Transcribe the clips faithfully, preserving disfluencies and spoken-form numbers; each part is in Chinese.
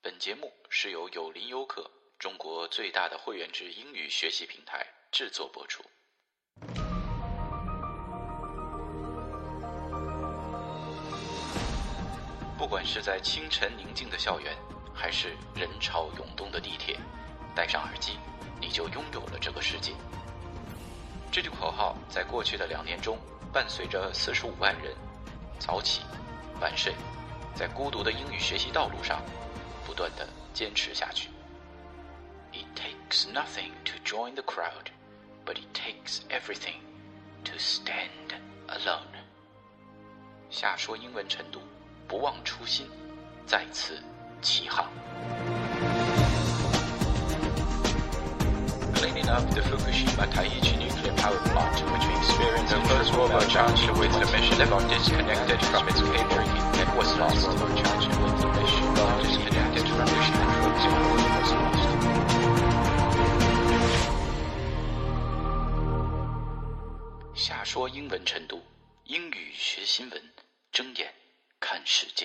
本节目是由有林优客中国最大的会员制英语学习平台制作播出。不管是在清晨宁静的校园，还是人潮涌动的地铁，戴上耳机，你就拥有了这个世界。这句口号在过去的两年中，伴随着四十五万人早起晚睡，在孤独的英语学习道路上不断地坚持下去。 It takes nothing to join the crowd, but it takes everything to stand alone. 下说英文晨读，不忘初心，再次起航。Cleaning up the Fukushima Daiichi nuclear power plant, which we experienced in first world war charger with the mission got disconnected from its cable and was lost. Charger with the mission got disconnected from its control and was lost. 下说英文晨读，英语学新闻，睁眼看世界。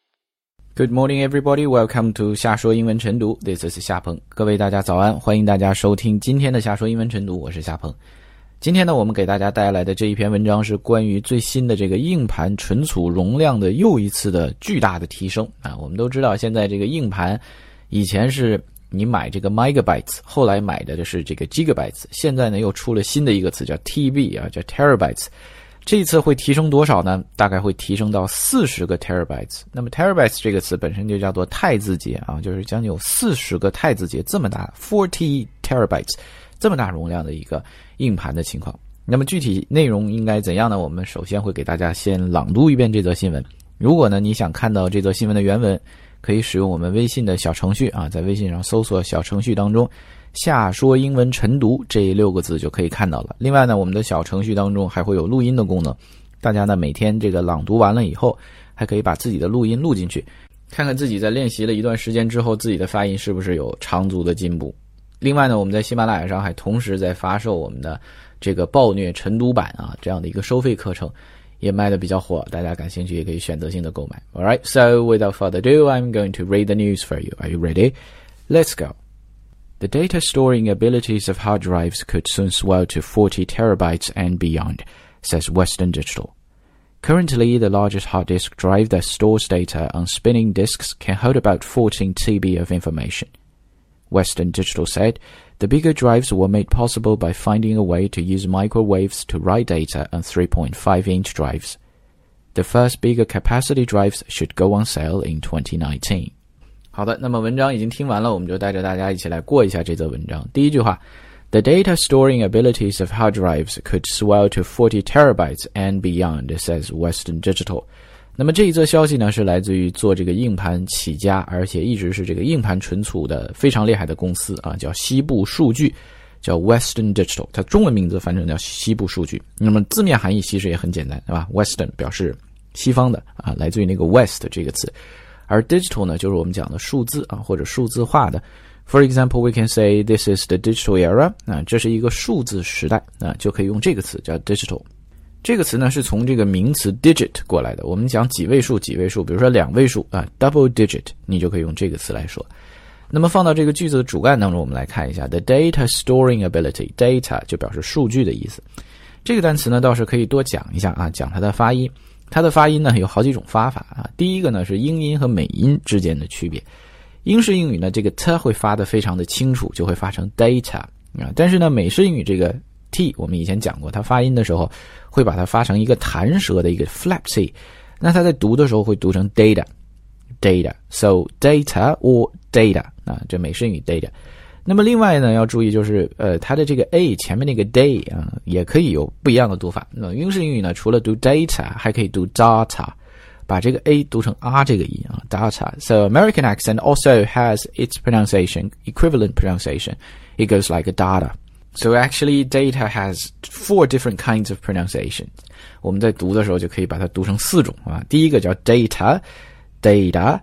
Good morning, everybody. Welcome to 夏说英文晨读。This is 夏鹏。各位大家早安，欢迎大家收听今天的夏说英文晨读，我是夏鹏。今天呢，我们给大家带来的这一篇文章是关于最新的这个硬盘存储容量的又一次的巨大的提升啊。我们都知道，现在这个硬盘以前是你买这个 megabytes， 后来买的是这个 gigabytes， 现在呢又出了新的一个词叫 T B 啊，叫 terabytes。这一次会提升多少呢？大概会提升到四十个 terabytes。那么 terabytes 这个词本身就叫做太字节啊，就是将近有四十个太字节这么大 forty terabytes 这么大容量的一个硬盘的情况。那么具体内容应该怎样呢？我们首先会给大家先朗读一遍这则新闻。如果呢你想看到这则新闻的原文，可以使用我们微信的小程序啊，在微信上搜索小程序当中夏说英文晨读这六个字就可以看到了。另外呢，我们的小程序当中还会有录音的功能，大家呢每天这个朗读完了以后，还可以把自己的录音录进去，看看自己在练习了一段时间之后，自己的发音是不是有长足的进步。另外呢，我们在喜马拉雅上还同时在发售我们的这个暴虐晨读版啊，这样的一个收费课程，也卖得比较火，大家感兴趣也可以选择性的购買。Alright, so without further ado, I'm going to read the news for you. Are you ready? Let's go.The data storing abilities of hard drives could soon swell to forty terabytes and beyond, says Western Digital. Currently, the largest hard disk drive that stores data on spinning disks can hold about fourteen T B of information. Western Digital said the bigger drives were made possible by finding a way to use microwaves to write data on three point five inch drives. The first bigger capacity drives should go on sale in twenty nineteen.好的，那么文章已经听完了，我们就带着大家一起来过一下这则文章。第一句话 The data storing abilities of hard drives could swell to forty terabytes and beyond, says Western Digital. 那么这一则消息呢，是来自于做这个硬盘起家，而且一直是这个硬盘存储的非常厉害的公司啊，叫西部数据，叫 Western Digital， 它中文名字反正叫西部数据。那么字面含义其实也很简单，对吧？ Western 表示西方的啊，来自于那个 West 这个词。而 digital 呢，就是我们讲的数字啊，或者数字化的。For example, we can say this is the digital era. 啊，这是一个数字时代啊，就可以用这个词叫 digital。这个词呢是从这个名词 digit 过来的。我们讲几位数，几位数，比如说两位数啊 ，double digit， 你就可以用这个词来说。那么放到这个句子的主干当中，我们来看一下 the data storing ability. Data 就表示数据的意思。这个单词呢倒是可以多讲一下啊，讲它的发音。它的发音呢有好几种发法啊。第一个呢是英音和美音之间的区别。英式英语呢这个 t 会发得非常的清楚，就会发成 data 啊。但是呢美式英语这个 t 我们以前讲过，它发音的时候会把它发成一个弹舌的一个 flap t， 那它在读的时候会读成 data data so data or data 啊，这美式英语 data。那么另外呢要注意就是呃它的这个 a 前面那个 day 啊也可以有不一样的读法。那英式英语呢除了读 data 还可以读 data， 把这个 a 读成 r 这个音啊 data。 So American accent also has its pronunciation, equivalent pronunciation. It goes like a data. So actually data has four different kinds of pronunciation. 我们在读的时候就可以把它读成四种啊。第一个叫 data, data,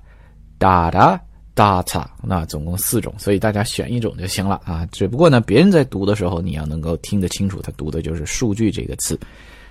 data.data 那总共四种，所以大家选一种就行了啊。只不过呢别人在读的时候你要能够听得清楚，他读的就是数据这个词。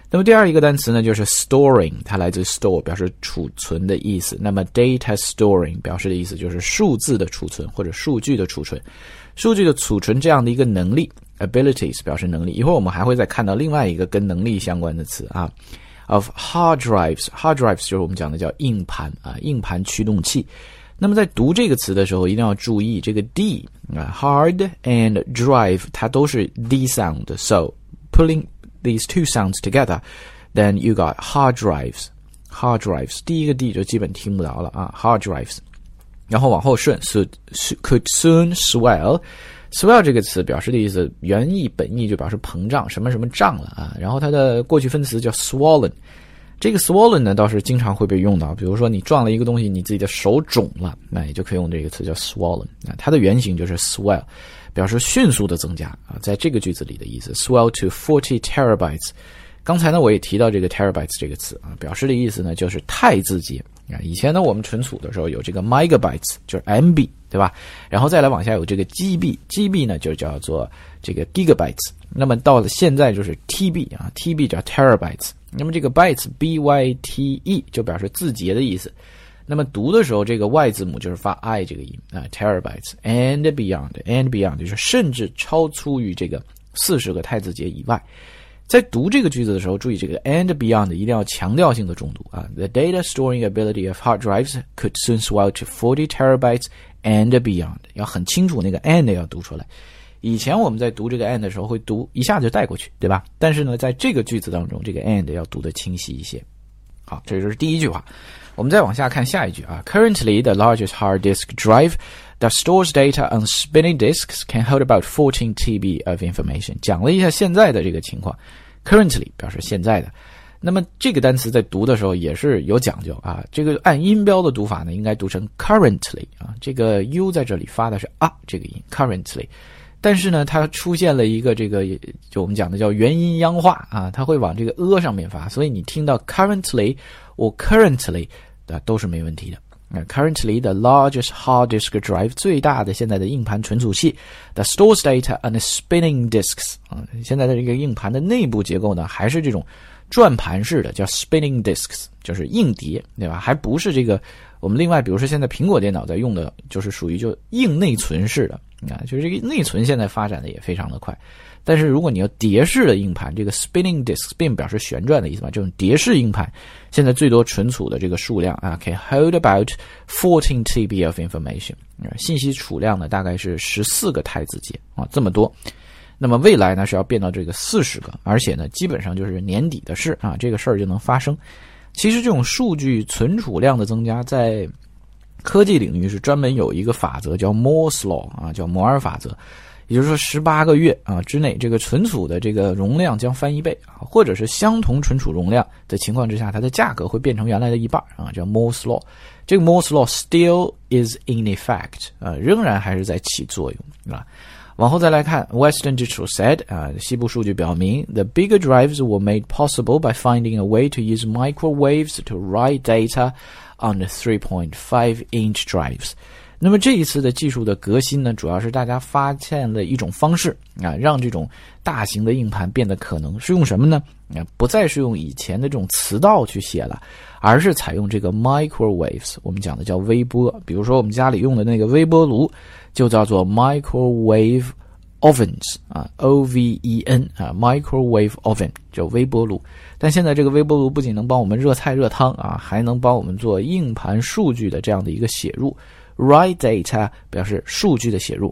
那么第二一个单词呢，就是 storing， 它来自 store， 表示储存的意思。那么 data storing 表示的意思就是数字的储存或者数据的储存，数据的储存这样的一个能力 abilities 表示能力。一会儿我们还会再看到另外一个跟能力相关的词啊 of hard drives， hard drives 就是我们讲的叫硬盘啊，硬盘驱动器。那么在读这个词的时候一定要注意这个 d 啊 hard and drive 它都是 d sound， so pulling these two sounds together, then you got hard drives. Hard drives. 第一个 D 就基本听不到了啊 hard drives. 然后往后顺 so, could soon swell. Swell 这个词表示的意思原意本意就表示膨胀，什么什么胀了啊。然后它的过去分词叫 swollen. 这个 swollen 呢倒是经常会被用到，比如说你撞了一个东西，你自己的手肿了，那也就可以用这个词叫 swollen。它的原型就是 swell。表示迅速的增加啊，在这个句子里的意思 swell to forty terabytes。 刚才呢我也提到这个 terabytes 这个词啊，表示的意思呢就是太字节啊。以前呢我们存储的时候有这个 megabytes 就是 M B 对吧，然后再来往下有这个 G B， G B 呢就叫做这个 gigabytes， 那么到了现在就是 T B 啊 T B 叫 terabytes， 那么这个 bytes B Y T E 就表示字节的意思。那么读的时候这个 Y 字母就是发 I 这个音啊 terabytes and beyond and beyond 就是甚至超出于这个四十个太字节以外。在读这个句子的时候注意这个 and beyond 一定要强调性的重读啊 The data storing ability of hard drives could soon swell to forty terabytes and beyond， 要很清楚那个 and 要读出来。以前我们在读这个 and 的时候会读一下就带过去对吧，但是呢在这个句子当中这个 and 要读得清晰一些。好，这就是第一句话。我们再往下看下一句啊 Currently the largest hard disk drive that stores data on spinning disks can hold about fourteen T B of information。 讲了一下现在的这个情况， Currently 表示现在的。那么这个单词在读的时候也是有讲究啊，这个按音标的读法呢应该读成 currently 啊，这个 U 在这里发的是啊这个音 currently， 但是呢它出现了一个这个就我们讲的叫元音央化啊，它会往这个 a 上面发，所以你听到 currently 或 currently都是没问题的。Currently the largest hard disk drive 最大的现在的硬盘存储器 that stores data on spinning disks 啊，现在的这个硬盘的内部结构呢还是这种转盘式的，叫 spinning disks， 就是硬碟对吧，还不是这个我们另外比如说现在苹果电脑在用的就是属于就硬内存式的啊，就是这个内存现在发展的也非常的快。但是如果你要碟式的硬盘，这个 spinning disk spin 表示旋转的意思嘛，这种碟式硬盘现在最多存储的这个数量啊，可以 hold about fourteen T B of information， 信息储量呢大概是十四个太字节啊，这么多。那么未来呢是要变到这个四十个，而且呢基本上就是年底的事啊，这个事儿就能发生。其实这种数据存储量的增加在科技领域是专门有一个法则叫 Moore's Law 啊，叫摩尔法则。也就是说十八个月啊之内，这个存储的这个容量将翻一倍啊，或者是相同存储容量的情况之下，它的价格会变成原来的一半啊，叫 Moore's Law。这个 Moore's Law still is in effect 啊，仍然还是在起作用啊。往后再来看 Western Digital said 啊，西部数据表明 the bigger drives were made possible by finding a way to use microwaves to write data on the three point five inch drives。那么这一次的技术的革新呢，主要是大家发现了一种方式啊，让这种大型的硬盘变得可能，是用什么呢？啊，不再是用以前的这种磁道去写了，而是采用这个 microwaves， 我们讲的叫微波。比如说我们家里用的那个微波炉就叫做 microwave ovens 啊 O V E N 啊 microwave oven 叫微波炉。但现在这个微波炉不仅能帮我们热菜热汤啊，还能帮我们做硬盘数据的这样的一个写入。Write data 表示数据的写入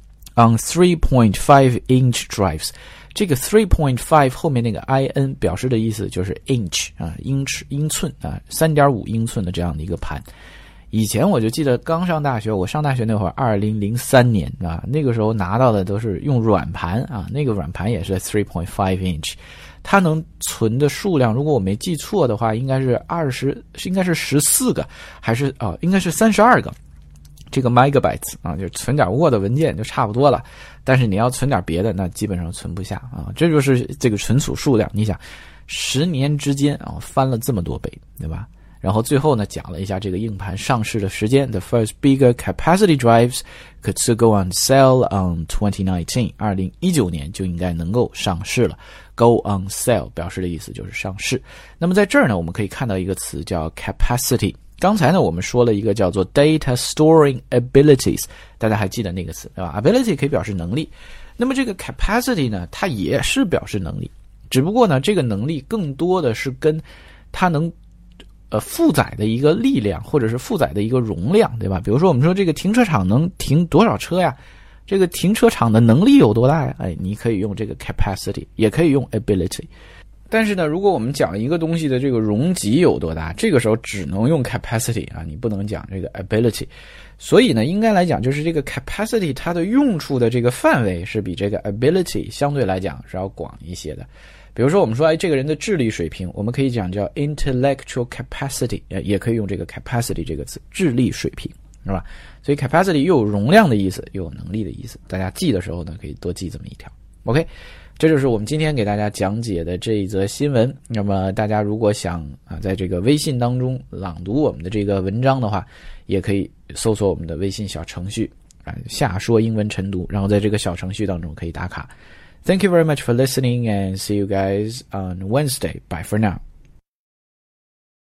on three point five inch drives， 这个 three point five 后面那个 in 表示的意思就是 inch 啊，英尺英寸啊 三点五英寸的这样的一个盘。以前我就记得刚上大学，我上大学那会儿二零零三年啊，那个时候拿到的都是用软盘啊，那个软盘也是 three point five inch， 它能存的数量如果我没记错的话应该是二十，应该是十四个还是啊、哦，应该是三十二个这个 megabytes 啊，就存点 Word 文件就差不多了，但是你要存点别的那基本上存不下啊，这就是这个存储数量。你想十年之间啊翻了这么多倍，对吧？ 然后最后呢讲了一下这个硬盘上市的时间 The first bigger capacity drives could still go on sale on twenty nineteen 二零一九年就应该能够上市了。 Go on sale 表示的意思就是上市。那么在这儿呢我们可以看到一个词叫 capacity。刚才呢我们说了一个叫做 data storing abilities， 大家还记得那个词对吧？ ability 可以表示能力，那么这个 capacity 呢它也是表示能力，只不过呢这个能力更多的是跟它能呃负载的一个力量或者是负载的一个容量，对吧？比如说我们说这个停车场能停多少车呀，这个停车场的能力有多大呀？哎，你可以用这个 capacity， 也可以用 ability。但是呢如果我们讲一个东西的这个容积有多大，这个时候只能用 capacity 啊，你不能讲这个 ability。所以呢应该来讲就是这个 capacity 它的用处的这个范围是比这个 ability 相对来讲是要广一些的。比如说我们说哎这个人的智力水平，我们可以讲叫 intellectual capacity， 也可以用这个 capacity 这个词，智力水平是吧？所以 capacity 又有容量的意思又有能力的意思，大家记的时候呢可以多记这么一条。 OK，这就是我们今天给大家讲解的这一则新闻。那么大家如果想啊在这个微信当中朗读我们的这个文章的话，也可以搜索我们的微信小程序啊，下说英文晨读，然后在这个小程序当中可以打卡。Thank you very much for listening and see you guys on Wednesday. Bye for now.